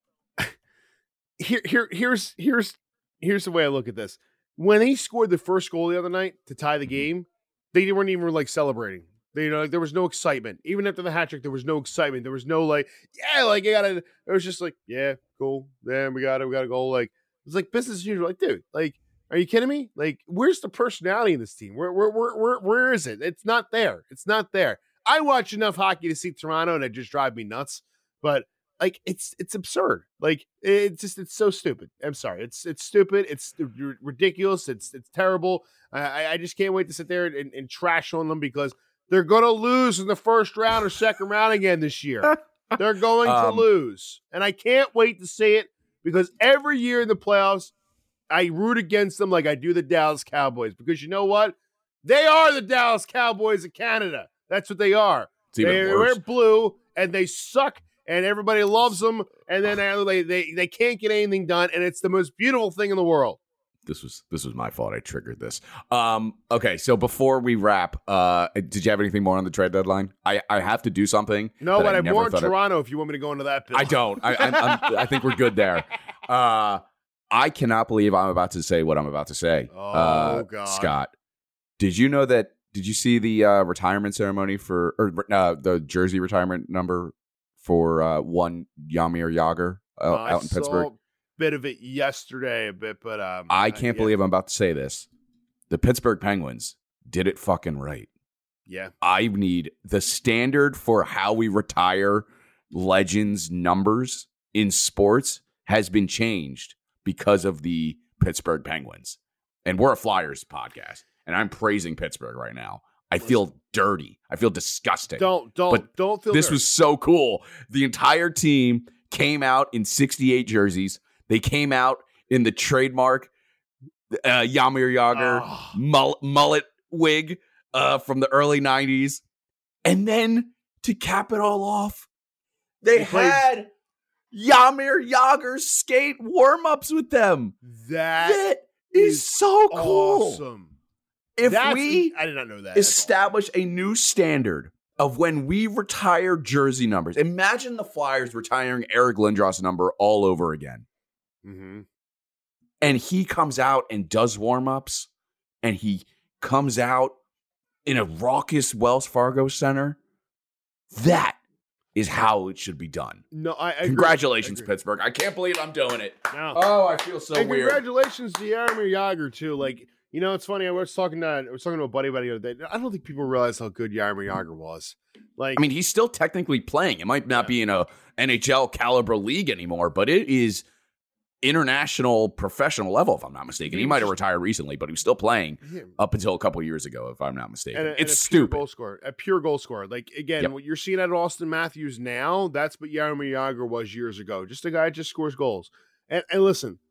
here's the way I look at this. When he scored the first goal the other night to tie the game, they weren't even celebrating. There was no excitement. Even after the hat trick, there was no excitement. There was no you gotta. It was just yeah, cool. Then we got a goal. It's business as usual. Dude, are you kidding me? Where's the personality in this team? Where is it? It's not there. It's not there. I watch enough hockey to see Toronto, and it just drives me nuts. But like it's absurd. Like it's so stupid. I'm sorry. It's stupid. It's ridiculous. It's terrible. I just can't wait to sit there and trash on them because they're going to lose in the first round or second round again this year. They're going to lose. And I can't wait to see it because every year in the playoffs, I root against them like I do the Dallas Cowboys because you know what? They are the Dallas Cowboys of Canada. That's what they are. They wear blue and they suck and everybody loves them. And then they can't get anything done. And it's the most beautiful thing in the world. This was my fault. I triggered this. Okay, so before we wrap, did you have anything more on the trade deadline? I have to do something. No, but I'm more in Toronto if you want me to go into that. Bill. I don't. I think we're good there. I cannot believe I'm about to say what I'm about to say. Oh, God. Scott, did you know that? Did you see the retirement ceremony for the jersey retirement number for one Jaromir Jagr out in Pittsburgh? Bit of it yesterday, but I can't believe I'm about to say this. The Pittsburgh Penguins did it fucking right. Yeah. I need the standard for how we retire legends numbers in sports has been changed because of the Pittsburgh Penguins. And we're a Flyers podcast, and I'm praising Pittsburgh right now. I feel dirty. I feel disgusting. Don't feel this dirty. Was so cool. The entire team came out in 68 jerseys. They came out in the trademark Jaromir Jagr mullet wig from the early 90s. And then to cap it all off, they had Jaromir Jagr skate warm-ups with them. That is so cool. Awesome. If I did not know that. Establish a new standard of when we retire jersey numbers. Imagine the Flyers retiring Eric Lindros' number all over again. Mm-hmm. And he comes out and does warm-ups, and he comes out in a raucous Wells Fargo Center. That is how it should be done. No, I agree. Congratulations, Pittsburgh. I can't believe I'm doing it. No. Oh, I feel so and weird. Congratulations to Jaromir Jagr, too. Like, you know, it's funny. I was talking to a buddy about it the other day. I don't think people realize how good Jaromir Jagr was. Like, I mean, he's still technically playing. It might not be in a NHL caliber league anymore, but it is international professional level, if I'm not mistaken. He might have retired recently, but he was still playing up until a couple years ago, if I'm not mistaken. It's stupid. A pure goal scorer. Like, again, what you're seeing out of Austin Matthews now, that's what Jaromir Jagr was years ago. Just a guy that just scores goals. And listen.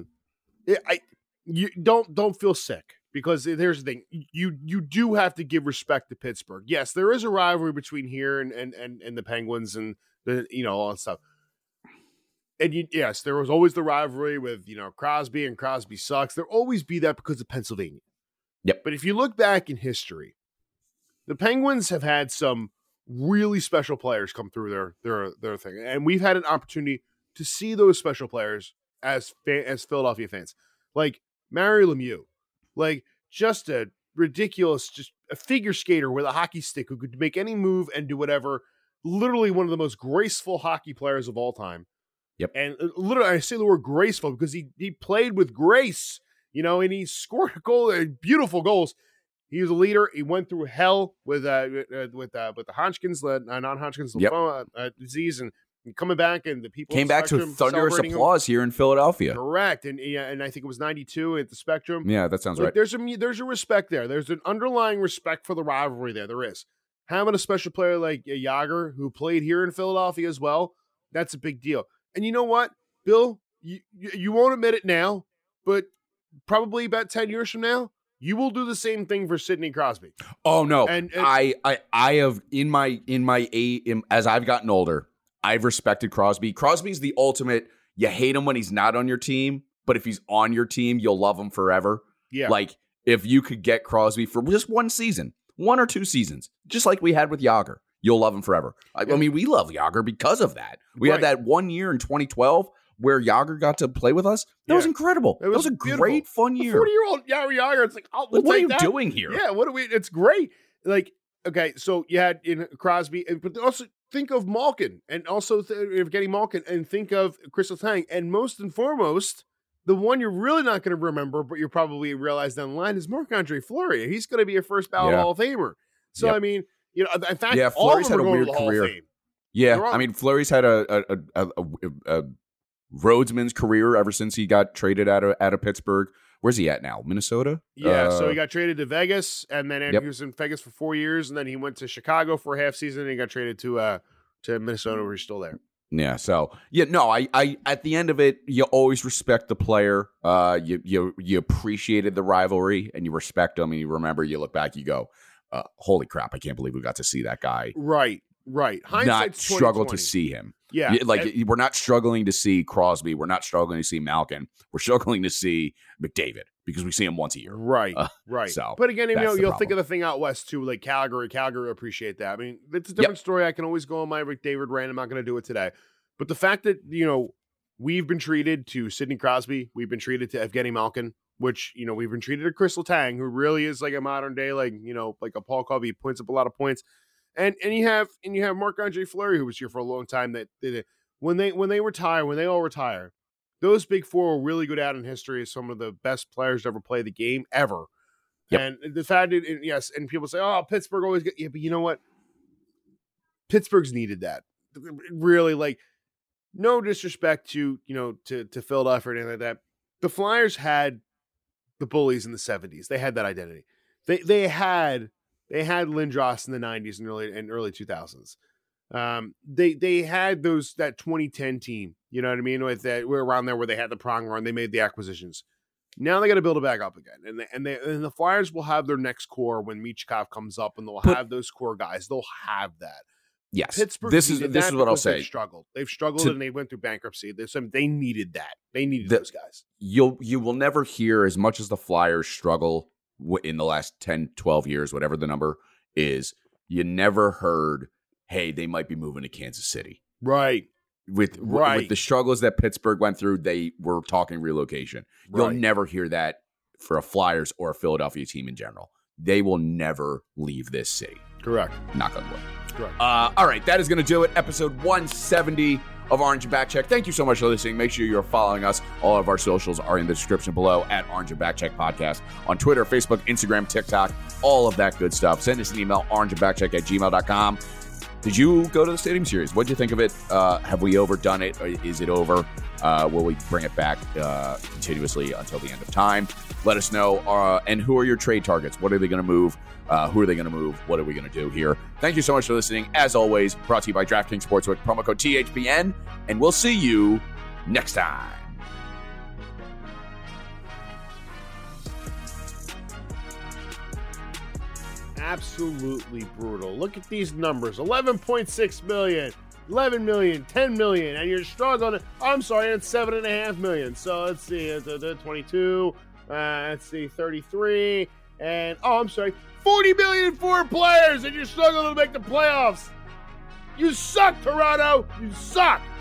You don't feel sick because here's the thing. You do have to give respect to Pittsburgh. Yes, there is a rivalry between here and the Penguins and all that stuff. And yes, there was always the rivalry with, Crosby and Crosby sucks. There'll always be that because of Pennsylvania. Yep. But if you look back in history, the Penguins have had some really special players come through their thing. And we've had an opportunity to see those special players as Philadelphia fans. Like Mario Lemieux. Like just a ridiculous, just a figure skater with a hockey stick who could make any move and do whatever. Literally one of the most graceful hockey players of all time. Yep. And literally, I say the word graceful because he played with grace, and he scored beautiful goals. He was a leader. He went through hell with the Hodgkin's, non-Hodgkin's lymphoma disease, and coming back, and the people came back to thunderous applause here in Philadelphia. Correct, and I think it was 92 at the Spectrum. Yeah, that sounds right. There's a respect there. There's an underlying respect for the rivalry there. There is. Having a special player like Jagr, who played here in Philadelphia as well, that's a big deal. And you know what, Bill? You won't admit it now, but probably about 10 years from now, you will do the same thing for Sidney Crosby. Oh no, and I have as I've gotten older, I've respected Crosby. Crosby's the ultimate. You hate him when he's not on your team, but if he's on your team, you'll love him forever. Yeah, like if you could get Crosby for just one season, 1 or 2 seasons, just like we had with Jagr. You'll love him forever. I mean, we love Jagr because of that. We had that 1 year in 2012 where Jagr got to play with us. That was incredible. It was a great, fun year. 40-year-old Jagr. It's like, what are you doing here? Yeah, what are we? It's great. Like, okay, so you had Crosby, but also think of Malkin, and also Evgeny Malkin, and think of Chris Letang, and most and foremost, the one you're really not going to remember, but you'll probably realize down the line is Marc-Andre Fleury. He's going to be a first ballot Hall of Famer. So I mean. In fact, all of them Fleury's had a weird career. Yeah, I mean, Fleury's had a roadsman's career ever since he got traded out of Pittsburgh. Where's he at now? Minnesota? Yeah, so he got traded to Vegas, and then he was in Vegas for 4 years, and then he went to Chicago for a half season, and he got traded to Minnesota, where he's still there. Yeah, so I at the end of it, you always respect the player. You appreciated the rivalry, and you respect him, and you remember. You look back, you go, "Holy crap! I can't believe we got to see that guy." Right. Not struggle to see him. Yeah, we're not struggling to see Crosby. We're not struggling to see Malkin. We're struggling to see McDavid because we see him once a year. Right. So, but again, you'll think of the thing out west too, like Calgary. Calgary appreciate that. I mean, it's a different story. I can always go on my McDavid rant. I'm not going to do it today. But the fact that we've been treated to Sidney Crosby, we've been treated to Evgeny Malkin, which we've been treated to Chris Letang, who really is like a modern day, like a Paul Covey, points up a lot of points. And you have Marc-Andre Fleury, who was here for a long time. That when they retire, when they all retire, those big four will really go down in history as some of the best players to ever play the game ever. Yep. And the fact that and people say, "Oh, Pittsburgh always get," but you know what? Pittsburgh's needed that. Really, like, no disrespect to to Philadelphia or anything like that. The Flyers had the bullies in the 70s. They had that identity. They had Lindros in the 90s and early 2000s. They had that 2010 team, you know what I mean? With that, we're around there where they had the Pronger and they made the acquisitions. Now they got to build it back up again, and the Flyers will have their next core when Michkov comes up, and they'll have those core guys. They'll have that. Yes, Pittsburgh. This is what I'll say. They've struggled, and they went through bankruptcy. They needed that. They needed those guys. You will never hear as much as the Flyers struggle in the last 10, 12 years, whatever the number is. You never heard, hey, they might be moving to Kansas City. Right. With the struggles that Pittsburgh went through, they were talking relocation. You'll never hear that for a Flyers or a Philadelphia team in general. They will never leave this city. Correct. Knock on wood. Correct. All right, that is going to do it. Episode 170 of Orange and Backcheck. Thank you so much for listening. Make sure you're following us. All of our socials are in the description below at Orange and Backcheck Podcast on Twitter, Facebook, Instagram, TikTok, all of that good stuff. Send us an email, orangeandbackcheck@gmail.com. Did you go to the Stadium Series? What did you think of it? Have we overdone it? Or is it over? Will we bring it back continuously until the end of time? Let us know. And who are your trade targets? What are they going to move? Who are they going to move? What are we going to do here? Thank you so much for listening. As always, brought to you by DraftKings Sportsbook, promo code THPN, and we'll see you next time. Absolutely brutal. Look at these numbers. 11.6 million, 11 million, 10 million, and you're struggling. I'm sorry, it's 7.5 million. So let's see, 22, let's see, 33, and I'm sorry, 40 million for players, and you're struggling to make the playoffs. You suck, Toronto. You suck.